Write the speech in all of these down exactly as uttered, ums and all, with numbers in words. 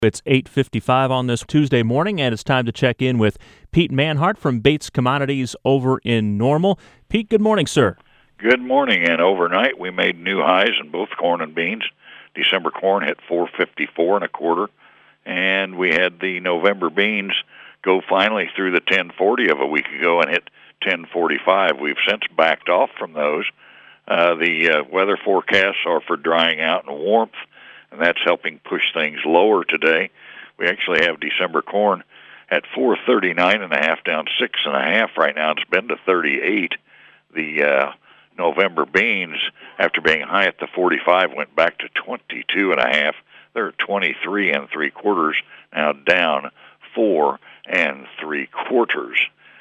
It's eight fifty-five on this Tuesday morning, and it's time to check in with Pete Manhart from Bates Commodities over in Normal. Pete, good morning, sir. Good morning, and overnight we made new highs in both corn and beans. December corn hit four fifty-four and a quarter, and we had the November beans go finally through the ten forty of a week ago and hit ten forty-five. We've since backed off from those. Uh, the uh, weather forecasts are for drying out and warmth, and that's helping push things lower today. We actually have December corn at four thirty-nine and a half, down six and a half right now. It's been to thirty-eight. The uh, November beans, after being high at the forty-five, went back to twenty-two and a half. They're at twenty-three and three quarters, now down four and three quarters.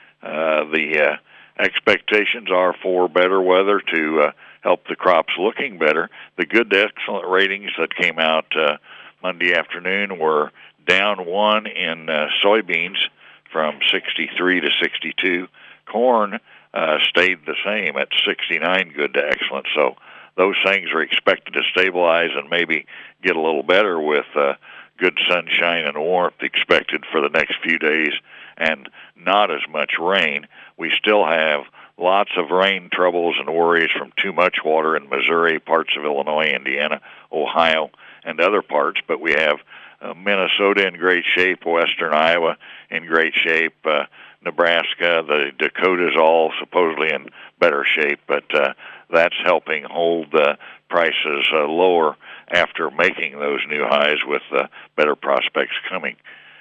Uh, the uh, expectations are for better weather to uh, help the crops looking better. The good to excellent ratings that came out uh, Monday afternoon were down one in uh, soybeans from sixty-three to sixty-two. Corn uh, stayed the same at sixty-nine, good to excellent. So those things are expected to stabilize and maybe get a little better with uh, good sunshine and warmth expected for the next few days and not as much rain. We still have lots of rain troubles and worries from too much water in Missouri, parts of Illinois, Indiana, Ohio, and other parts, but we have uh, Minnesota in great shape, western Iowa in great shape, uh, Nebraska, the Dakotas all supposedly in better shape, but uh, that's helping hold uh, prices uh, lower after making those new highs with uh, better prospects coming.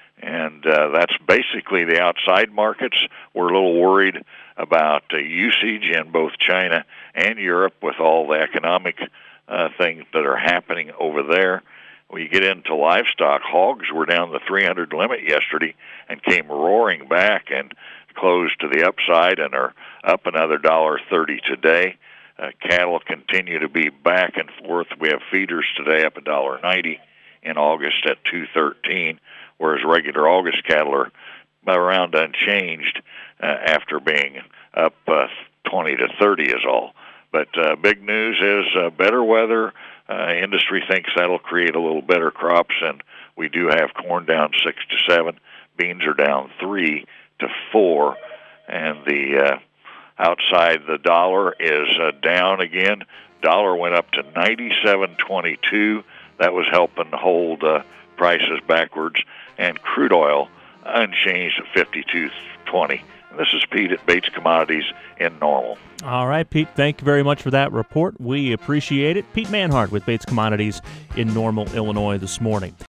And uh, that's basically the outside markets. We're a little worried about uh, usage in both China and Europe with all the economic uh, things that are happening over there. When you get into livestock, hogs were down the three hundred limit yesterday and came roaring back and closed to the upside and are up another one dollar thirty today. Uh, cattle continue to be back and forth. We have feeders today up one dollar ninety, in August at two thirteen, whereas regular August cattle are around unchanged uh, after being up uh, twenty to thirty is all. But uh, big news is uh, better weather. Uh, industry thinks that'll create a little better crops, and we do have corn down six to seven. Beans are down three to four, and the uh, outside the dollar is uh, down again. Dollar went up to ninety-seven twenty-two. That was helping hold uh, prices backwards, and crude oil unchanged at fifty-two twenty. This is Pete at Bates Commodities in Normal. All right, Pete, thank you very much for that report. We appreciate it. Pete Manhart with Bates Commodities in Normal, Illinois this morning.